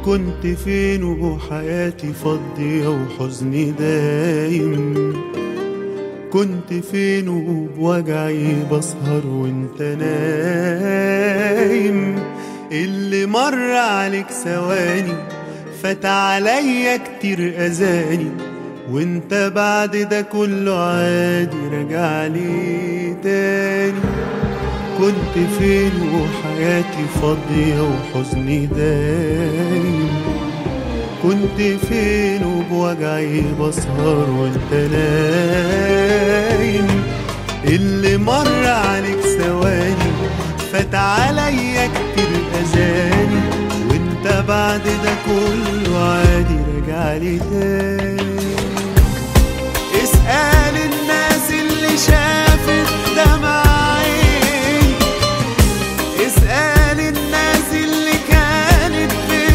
كنت فين وحياتي فاضية وحزني دايم؟ كنت فين وبوجعي بسهر وانت نايم؟ اللي مر عليك ثواني فات عليا كتير أذاني، وانت بعد ده كله عادي راجع لي تاني. كنت فين وحياتي فاضية وحزني دايم؟ كنت فين وبوجعي بسهر وانت نايم؟ اللي مر عليك ثواني فات عليا كتير أذاني، وانت بعد ده كله عادي راجع لي تاني. اسأل الناس اللي شافت دمع عيني، اسأل الناس اللي كانت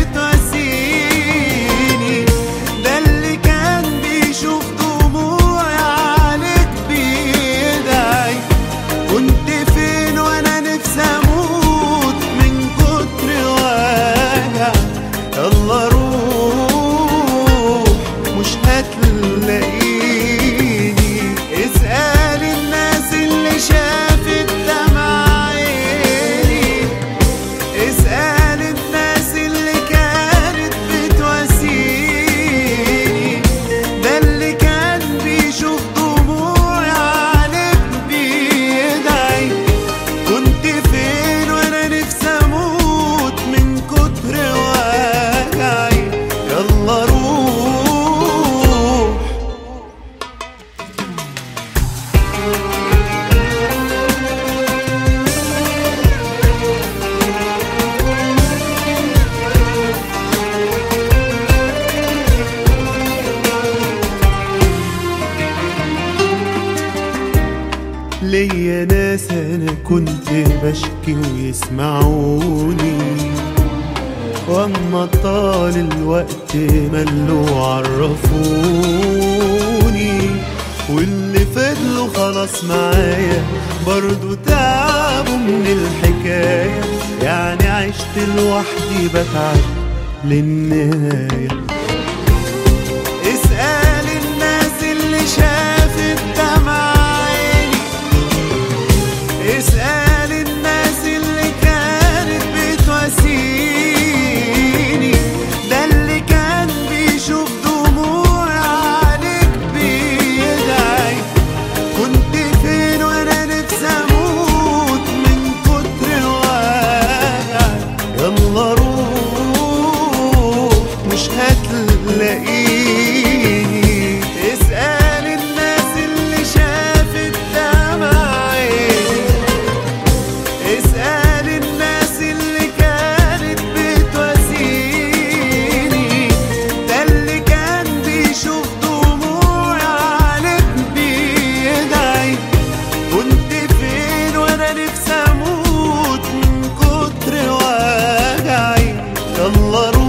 بتواسيني، ده اللي كان بيشوف دموعي عليك بيدعي. كنت فين وانا نفسي اموت من كتر وجع؟ يلا روح مش هتلاقيني. اسأل الناس اللي شافت دمع عيني، اسأل الناس اللي كانت بتواسيني، ده اللي كان بيشوف دموعي عليك بيدعي. كنت فين وانا نفسي اموت من كتر وجعي؟ يلا روح. ليا ناس انا كنت بشكي ويسمعوني، واما طال الوقت ملوا عرفوني، واللي فضلوا خلاص معايا برضو تعبوا من الحكاية. يعني عشت لوحدي بتعب للنهاية. اسأل الناس اللي شافت دمع عيني، اسأل الناس اللي كانت بتواسيني، ده اللي كان بيشوف دموعي عليك بيدعي. كنت فين وانا نفسي اموت من كتر وجع؟ يلا روح مش هتلاقيني. اسأل الناس اللي شافت دمع عيني، اسأل الناس اللي كانت بتواسيني، ده اللي كان بيشوف دموعي عليك بيدعي. كنت فين وانا نفسي اموت من كتر وجعي؟ يلا روح.